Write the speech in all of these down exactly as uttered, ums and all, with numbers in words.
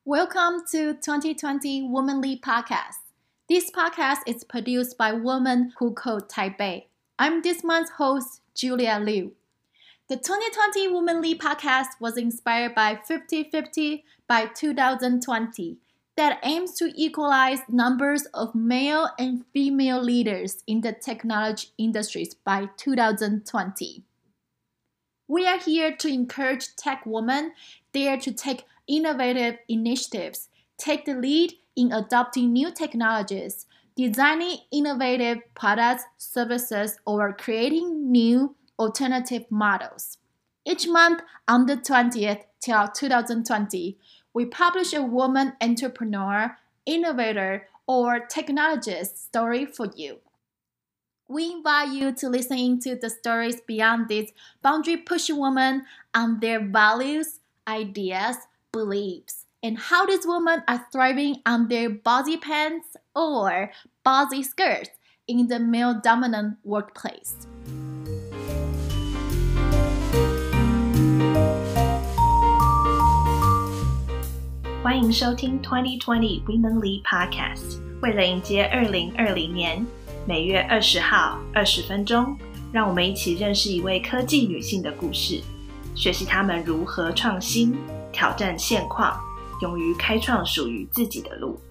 Welcome to twenty twenty Womanly Podcast. This podcast is produced by Women Who Code Taipei. I'm this month's host, Julia Liu. The twenty twenty Womanly Podcast was inspired by fifty fifty by two thousand twenty that aims to equalize numbers of male and female leaders in the technology industries by two thousand twenty. We are here to encourage tech women dare to take innovative initiatives, take the lead in adopting new technologies, designing innovative products, services, or creating new alternative models. Each month on the twentieth till two thousand twenty, we publish a woman entrepreneur, innovator, or technologist story for you. We invite you to listen into the stories beyond these boundary-pushing women on their values, ideas, beliefs, and how these women are thriving on their bossy pants or bossy skirts in the male-dominant workplace. 欢迎收听twenty twenty Womanly Podcast。为了迎接二零二零年，每月二十号二十分钟，让我们一起认识一位科技女性的故事，学习她们如何创新、挑战现况，勇于开创属于自己的路。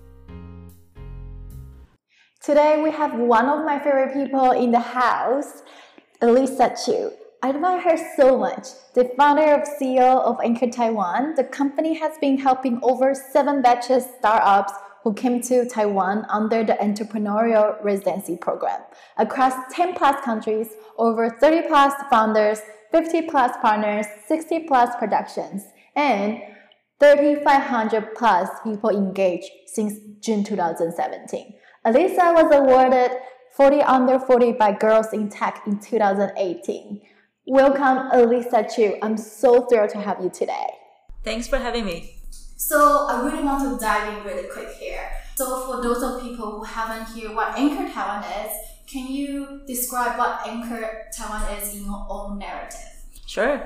Today we have one of my favorite people in the house, Elisa Chiu. I admire her so much. The founder and C E O of Anchor Taiwan, the company has been helping over seven batches startups who came to Taiwan under the entrepreneurial residency program. Across ten plus countries, over thirty plus founders, fifty plus partners, sixty plus productions, and thirty-five hundred plus people engaged since June two thousand seventeen. Elisa was awarded forty under forty by Girls in Tech in two thousand eighteen. Welcome, Elisa Chiu. I'm so thrilled to have you today. Thanks for having me. So I really want to dive in really quick here. So for those of people who haven't heard what Anchor Taiwan is, can you describe what Anchor Taiwan is in your own narrative? Sure.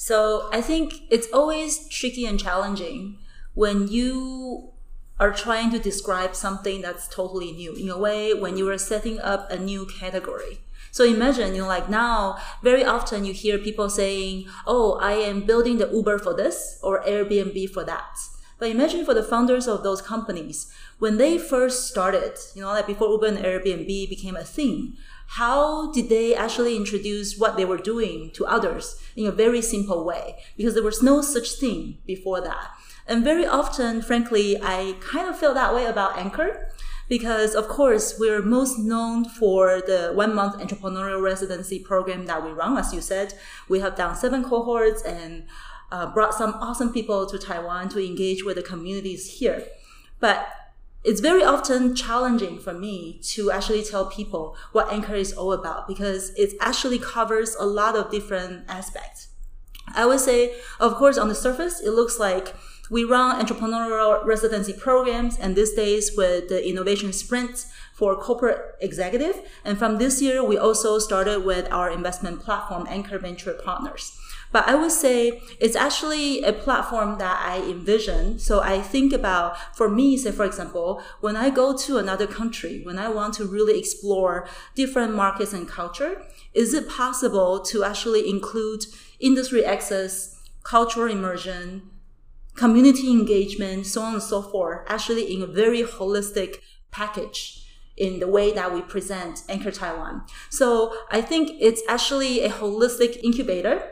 So I think it's always tricky and challenging when you are trying to describe something that's totally new. In a way, when you are setting up a new category. So imagine, you know, like now, very often you hear people saying, oh, I am building the Uber for this or Airbnb for that. But imagine for the founders of those companies, when they first started, you know, like before Uber and Airbnb became a thing, how did they actually introduce what they were doing to others in a very simple way? Because there was no such thing before that. And very often, frankly, I kind of feel that way about Anchor. Because, of course, we're most known for the one-month entrepreneurial residency program that we run. As you said, we have done seven cohorts and uh, brought some awesome people to Taiwan to engage with the communities here. But it's very often challenging for me to actually tell people what Anchor is all about because it actually covers a lot of different aspects. I would say, of course, on the surface, it looks like we run entrepreneurial residency programs, and these days with the innovation sprint for corporate executive. And from this year, we also started with our investment platform, Anchor Venture Partners. But I would say it's actually a platform that I envision. So I think about, for me, say, for example, when I go to another country, when I want to really explore different markets and culture, is it possible to actually include industry access, cultural immersion, community engagement, so on and so forth, actually in a very holistic package in the way that we present Anchor Taiwan. So I think it's actually a holistic incubator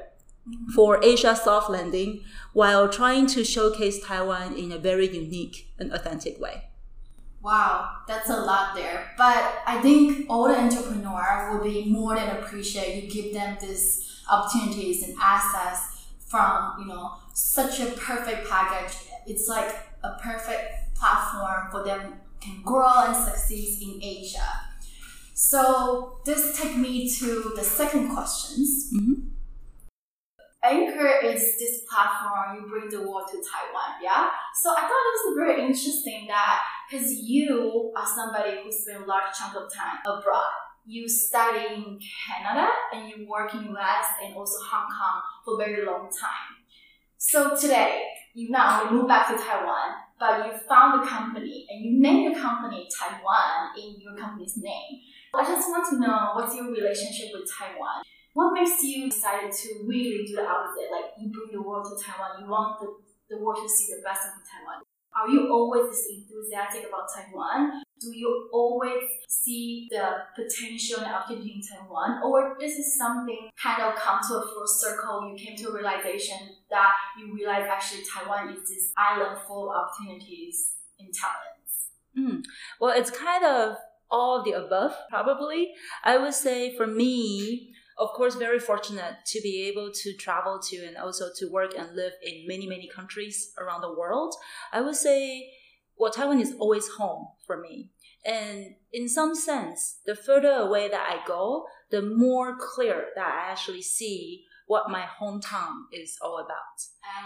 for Asia soft landing while trying to showcase Taiwan in a very unique and authentic way. Wow, that's a lot there. But I think all the entrepreneurs will be more than appreciate you give them these opportunities and access from, you know, such a perfect package. It's like a perfect platform for them can grow and succeed in Asia. So this takes me to the second questions. Mm-hmm. Anchor is this platform you bring the world to Taiwan, yeah? So I thought it was very interesting that because you are somebody who spent a large chunk of time abroad. You study in Canada and you work in U S and also Hong Kong for a very long time. So today, you not only moved back to Taiwan, but you found a company and you name your company Taiwan in your company's name. I just want to know, what's your relationship with Taiwan? What makes you decide to really do the opposite? Like, you bring the world to Taiwan, you want the, the world to see the best of Taiwan. Are you always this enthusiastic about Taiwan? Do you always see the potential and opportunity in Taiwan? Or this is something kind of come to a full circle, you came to a realization that you realize actually Taiwan is this island full of opportunities and talents? Mm. Well, it's kind of all of the above, probably. I would say for me, of course, very fortunate to be able to travel to and also to work and live in many, many countries around the world. I would say, well, Taiwan is always home for me. And in some sense, the further away that I go, the more clear that I actually see what my hometown is all about.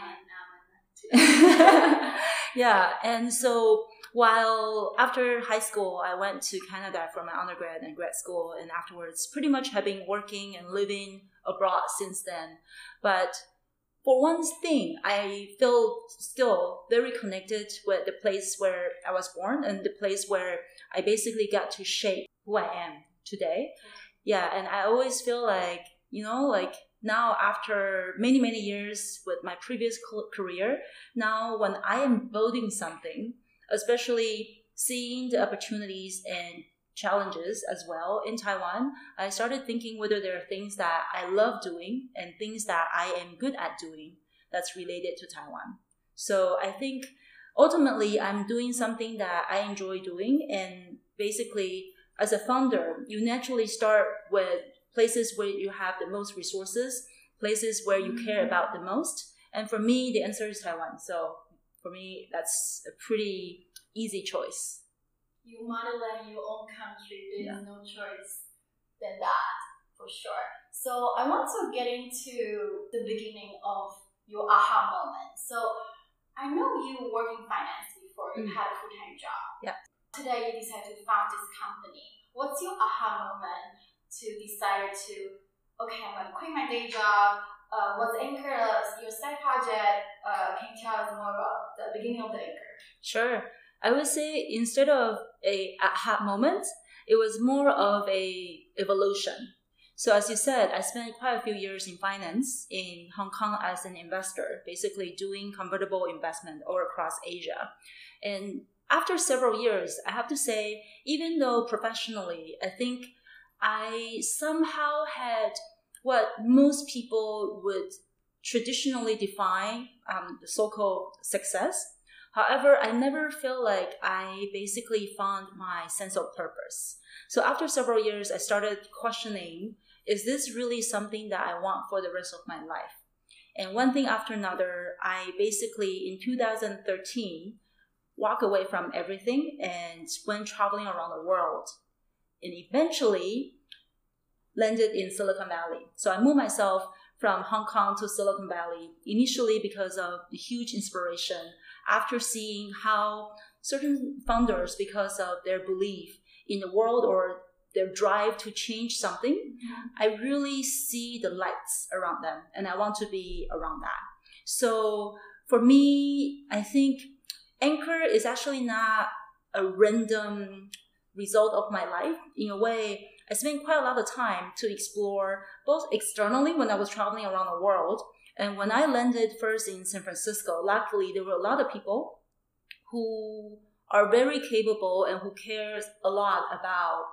Yeah, and so while after high school, I went to Canada for my undergrad and grad school, and afterwards pretty much have been working and living abroad since then. But for one thing, I feel still very connected with the place where I was born and the place where I basically got to shape who I am today. Yeah, and I always feel like, you know, like now after many, many years with my previous career, now when I am building something, especially seeing the opportunities and challenges as well in Taiwan, I started thinking whether there are things that I love doing and things that I am good at doing that's related to Taiwan. So I think ultimately I'm doing something that I enjoy doing, and basically as a founder, you naturally start with places where you have the most resources, places where you mm-hmm. care about the most. And for me, the answer is Taiwan. So for me, that's a pretty easy choice. You motherland your own country, there's yeah. no choice than that, for sure. So I want to get into the beginning of your aha moment. So I know you worked in finance before, you mm. had a full-time job. Yeah. Today you decided to found this company. What's your aha moment to decide to, okay, I'm going to quit my day job? Uh, what's Anchor, your side project? Uh, can you tell us more about the beginning of the Anchor? Sure. I would say instead of a aha moment, it was more of a evolution. So as you said, I spent quite a few years in finance in Hong Kong as an investor, basically doing convertible investment all across Asia. And after several years, I have to say, even though professionally, I think I somehow had what most people would traditionally define um, the so-called success. However, I never feel like I basically found my sense of purpose. So after several years, I started questioning, is this really something that I want for the rest of my life? And one thing after another, I basically, in two thousand thirteen, walked away from everything and went traveling around the world. And eventually landed in Silicon Valley. So I moved myself from Hong Kong to Silicon Valley, initially because of the huge inspiration after seeing how certain founders, because of their belief in the world or their drive to change something, mm-hmm. I really see the lights around them and I want to be around that. So for me, I think Anchor is actually not a random result of my life. In a way, I spent quite a lot of time to explore both externally when I was traveling around the world, and when I landed first in San Francisco, luckily there were a lot of people who are very capable and who cares a lot about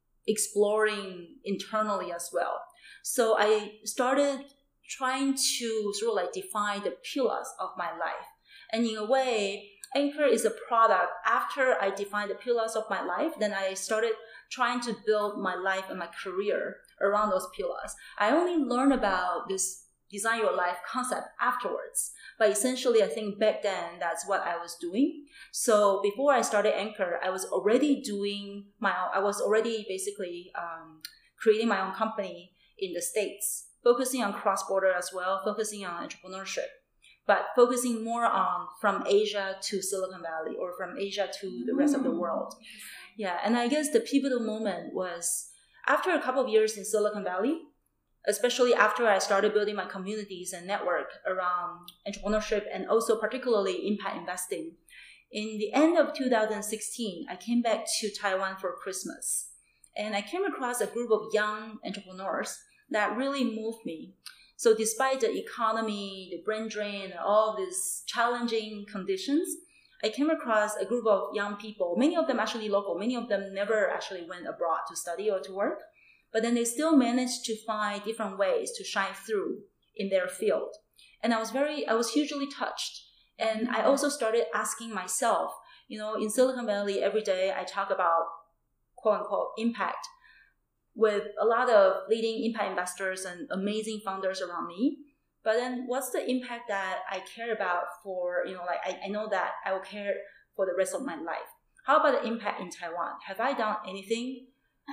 exploring internally as well. So I started trying to sort of like define the pillars of my life. And in a way, Anchor is a product. After I defined the pillars of my life, then I started trying to build my life and my career around those pillars. I only learned about this design your life concept afterwards. But essentially, I think back then, that's what I was doing. So before I started Anchor, I was already doing my own, I was already basically um, creating my own company in the States, focusing on cross-border as well, focusing on entrepreneurship, but focusing more on from Asia to Silicon Valley or from Asia to the rest of the world. Yeah, and I guess the pivotal moment was after a couple of years in Silicon Valley, especially after I started building my communities and network around entrepreneurship and also particularly impact investing. in the end of two thousand sixteen, I came back to Taiwan for Christmas. And I came across a group of young entrepreneurs that really moved me. So despite the economy, the brain drain, and all these challenging conditions, I came across a group of young people, many of them actually local, many of them never actually went abroad to study or to work, but then they still managed to find different ways to shine through in their field. And I was very, I was hugely touched. And I also started asking myself, you know, in Silicon Valley, every day I talk about quote unquote impact with a lot of leading impact investors and amazing founders around me. But then what's the impact that I care about for, you know, like I, I know that I will care for the rest of my life. How about the impact in Taiwan? Have I done anything?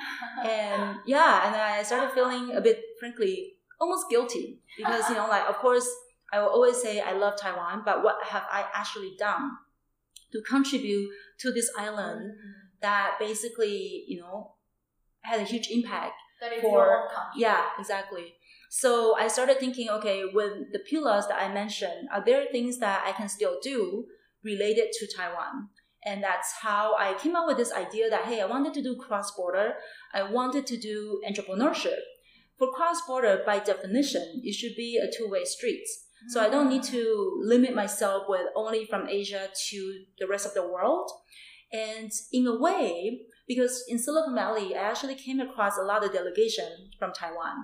And yeah, and I started feeling a bit, frankly, almost guilty because, you know, like, of course, I will always say I love Taiwan, but what have I actually done to contribute to this island mm-hmm. that basically, you know, had a huge impact that is for, your own country. Yeah, exactly. So I started thinking, okay, with the pillars that I mentioned, are there things that I can still do related to Taiwan? And that's how I came up with this idea that, hey, I wanted to do cross-border. I wanted to do entrepreneurship. For cross-border, by definition, it should be a two-way street. Mm-hmm. So I don't need to limit myself with only from Asia to the rest of the world. And in a way, because in Silicon Valley, I actually came across a lot of delegation from Taiwan.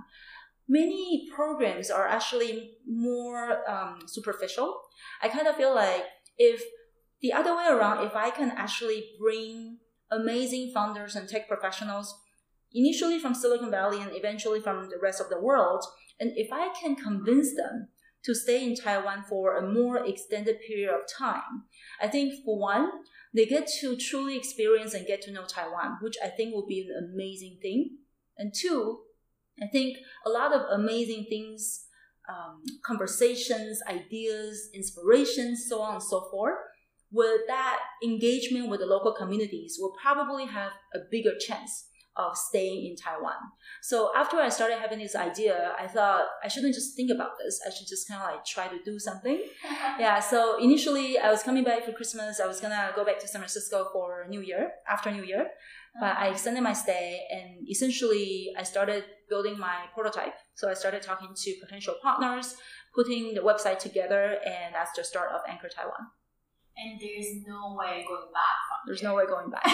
Many programs are actually more um, superficial. I kind of feel like if the other way around, if I can actually bring amazing founders and tech professionals, initially from Silicon Valley and eventually from the rest of the world, and if I can convince them to stay in Taiwan for a more extended period of time, I think for one, they get to truly experience and get to know Taiwan, which I think will be an amazing thing. And two, I think a lot of amazing things, um, conversations, ideas, inspirations, so on and so forth, with that engagement with the local communities will probably have a bigger chance of staying in Taiwan. So after I started having this idea, I thought I shouldn't just think about this. I should just kind of like try to do something. Yeah. So initially I was coming back for Christmas. I was going to go back to San Francisco for New Year, after New Year. But I extended my stay and essentially I started building my prototype. So I started talking to potential partners, putting the website together, and that's the start of Anchor Taiwan. And there's no way going back from There's here. no way going back.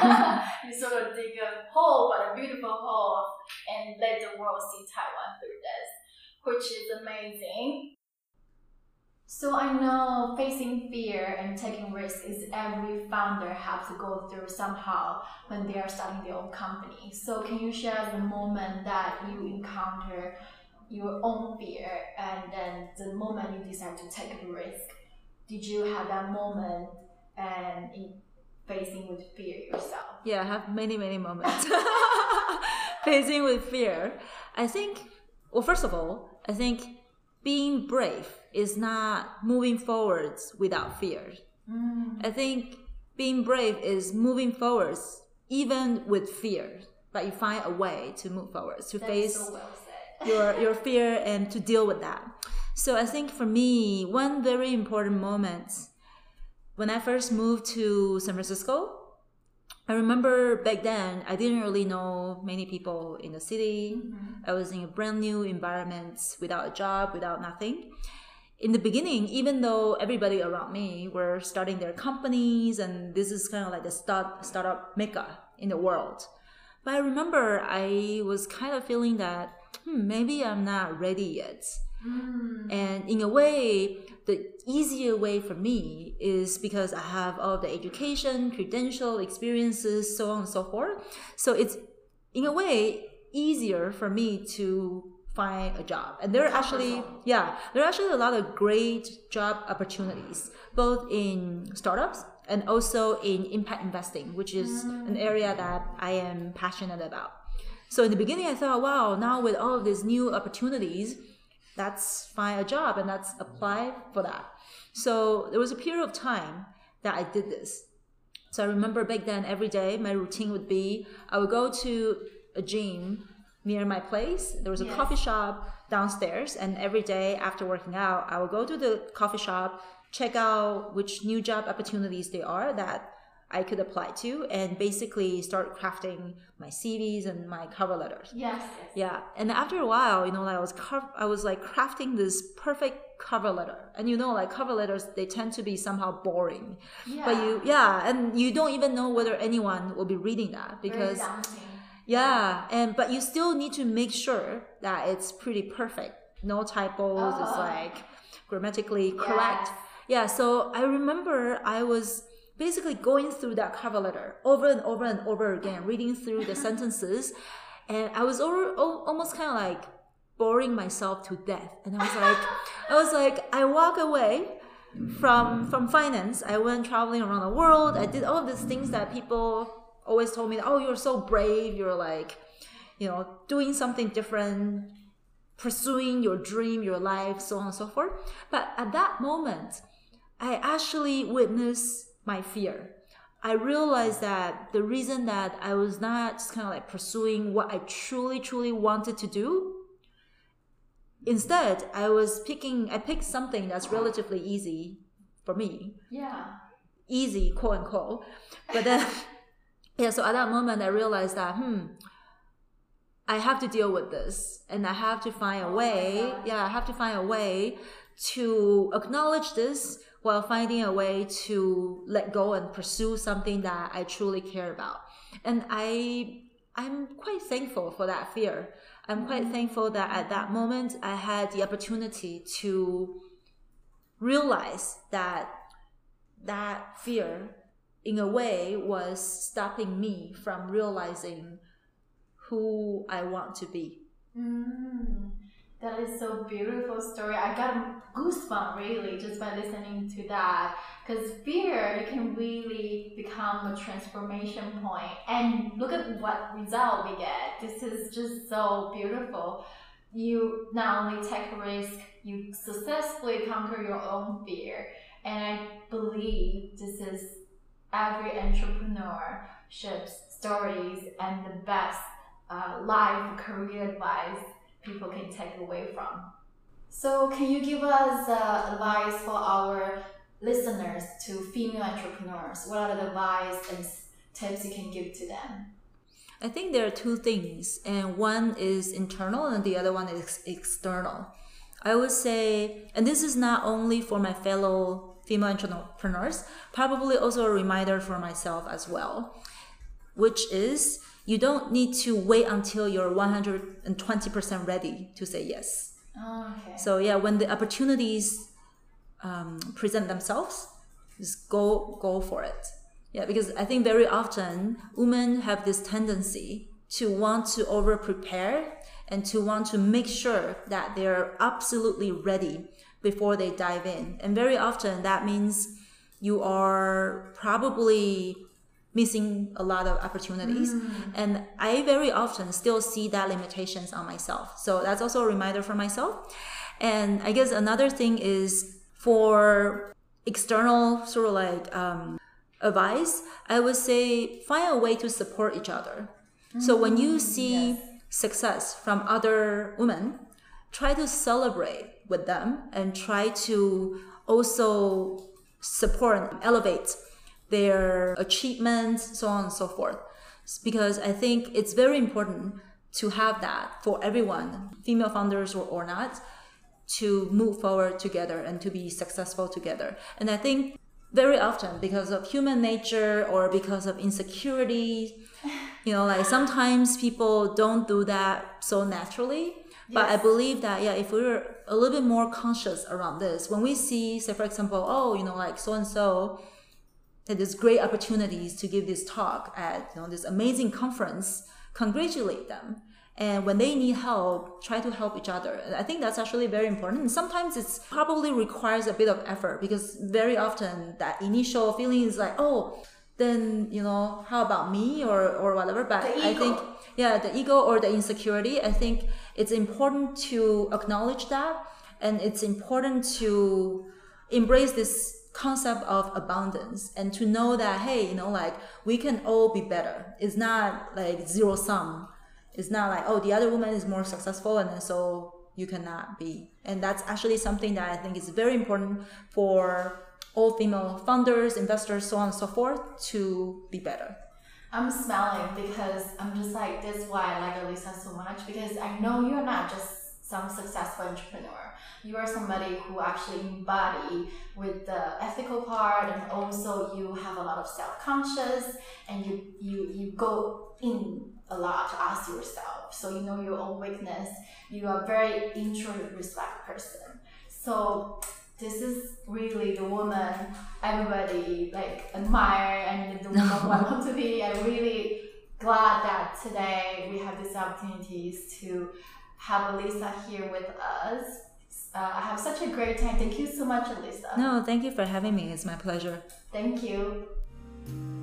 You sort of dig a hole, but a beautiful hole, and let the world see Taiwan through this, which is amazing. So I know facing fear and taking risks is every founder has to go through somehow when they are starting their own company. So can you share the moment that you encounter your own fear and then the moment you decide to take a risk? Did you have that moment and in facing with fear yourself? Yeah, I have many, many moments facing with fear. I think, well, first of all, I think being brave is not moving forwards without fear. Mm. I think being brave is moving forwards even with fear, but you find a way to move forwards, to That's face so well said. your your fear and to deal with that. So I think for me, one very important moment, when I first moved to San Francisco, I remember back then, I didn't really know many people in the city. Mm-hmm. I was in a brand new environment without a job, without nothing. In the beginning, even though everybody around me were starting their companies and this is kind of like the start, startup mecca in the world. But I remember I was kind of feeling that hmm, maybe I'm not ready yet. Mm. And in a way, the easier way for me is because I have all the education, credential, experiences, so on and so forth. So it's, in a way, easier for me to find a job. And there are actually, yeah, there are actually a lot of great job opportunities, both in startups and also in impact investing, which is mm. an area that I am passionate about. So in the beginning, I thought, wow, now with all of these new opportunities, let's find a job and let's apply for that. So there was a period of time that I did this. So I remember back then, every day, my routine would be, I would go to a gym near my place. There was a yes. coffee shop downstairs. And every day after working out, I would go to the coffee shop, check out which new job opportunities there are that I could apply to, and basically start crafting my C Vs and my cover letters. Yes. Yeah. And after a while, you know, I was car- I was like crafting this perfect cover letter. And you know, like cover letters, they tend to be somehow boring. Yeah. But you, yeah, and you don't even know whether anyone will be reading that because, Very daunting. yeah, and but you still need to make sure that it's pretty perfect. No typos. Uh-huh. It's like grammatically correct. Yes. Yeah. So I remember I was basically going through that cover letter over and over and over again, reading through the sentences. And I was over, almost kind of like boring myself to death. And I was like, I was like, I walk away from, from finance. I went traveling around the world. I did all of these things that people always told me, oh, you're so brave. You're like, you know, doing something different, pursuing your dream, your life, so on and so forth. But at that moment, I actually witnessed my fear. I realized that the reason that I was not just kind of like pursuing what I truly, truly wanted to do, instead, I was picking, I picked something that's relatively easy for me. Yeah. Easy, quote unquote. But then, yeah, so at that moment, I realized that, hmm, I have to deal with this and I have to find a way. Yeah, I have to find a way to acknowledge this while finding a way to let go and pursue something that I truly care about. And I, I'm quite thankful for that fear. I'm quite thankful that at that moment I had the opportunity to realize that that fear in a way was stopping me from realizing who I want to be. Mm. That is so beautiful story. I got goosebumps really just by listening to that. Because fear, you can really become a transformation point. And look at what result we get. This is just so beautiful. You not only take a risk, you successfully conquer your own fear. And I believe this is every entrepreneurship's stories and the best uh, life career advice people can take away from. So can you give us uh, advice for our listeners to female entrepreneurs? What are the advice and tips you can give to them? I think there are two things, and one is internal and the other one is external. I would say, and this is not only for my fellow female entrepreneurs, probably also a reminder for myself as well, which is you don't need to wait until you're one hundred twenty percent ready to say yes. Oh, okay. So yeah, when the opportunities um, present themselves, just go go for it. Yeah, because I think very often women have this tendency to want to over prepare and to want to make sure that they're absolutely ready before they dive in. And very often that means you are probably missing a lot of opportunities. Mm. And I very often still see that limitations on myself. So that's also a reminder for myself. And I guess another thing is for external sort of like um, advice, I would say find a way to support each other. Mm. So when you see yes. success from other women, try to celebrate with them and try to also support and elevate their achievements, so on and so forth. Because I think it's very important to have that for everyone, female founders or, or not, to move forward together and to be successful together. And I think very often because of human nature or because of insecurity, you know, like sometimes people don't do that so naturally. But yes. I believe that, yeah, if we're a little bit more conscious around this, when we see, say, for example, oh, you know, like so-and-so, that there's great opportunities to give this talk at, you know, this amazing conference, congratulate them. And when they need help, try to help each other. I think that's actually very important. And sometimes it's probably requires a bit of effort because very often that initial feeling is like, oh, then, you know, how about me or, or whatever. But I think, yeah, the ego or the insecurity, I think it's important to acknowledge that. And it's important to embrace this concept of abundance and to know that, hey, you know, like we can all be better. It's not like zero sum. It's not like, oh, the other woman is more successful and then so you cannot be. And that's actually something that I think is very important for all female founders, investors, so on and so forth, to be better. I'm smiling because I'm just like, this is why I like Alyssa so much, because I know you're not just some successful entrepreneur. You are somebody who actually embody with the ethical part, and also you have a lot of self-conscious, and you, you, you go in a lot to ask yourself. So you know your own weakness. You are a very intro-respect person. So this is really the woman everybody like admire and the woman I want to be. I'm really glad that today we have these opportunities to have Alyssa here with us. Uh, I have such a great time. Thank you so much, Alyssa. No, thank you for having me. It's my pleasure. Thank you.